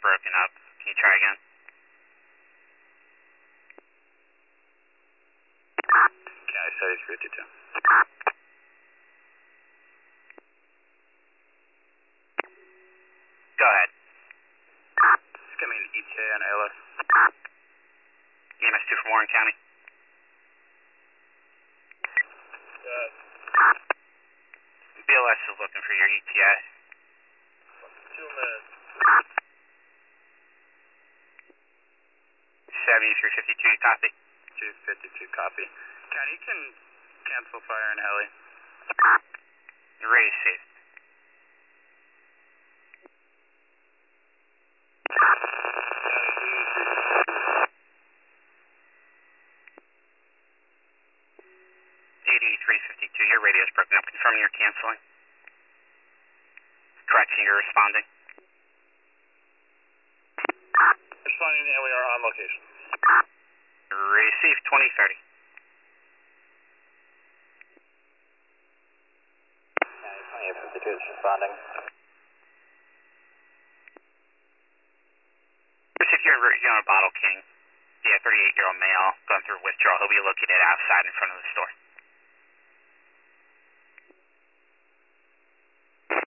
broken up. Can you try again? County Studies 52. Go ahead. Just give me an ETA on ALS. EMS 2 from Warren County. BLS is looking for your ETA. 2 minutes. 7352, copy. 252, copy. County, you can cancel fire in heli. Received. Your radio's broken up. Confirming you're canceling. Correction, you're responding. Responding, and we are on location. Receive 2030. County 52 is responding. Receive, you're on a Bottle King. Yeah, 38-year-old male going through withdrawal. He'll be located outside in front of the store.